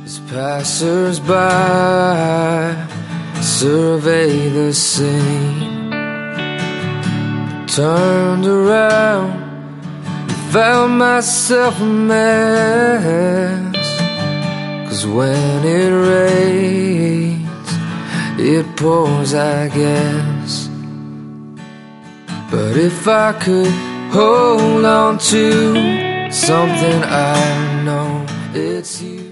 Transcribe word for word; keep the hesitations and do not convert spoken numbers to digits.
As passers-by survey the scene, turned around and found myself a mess. 'Cause when it rains, it pours, I guess. But if I could hold on to something, I know it's you.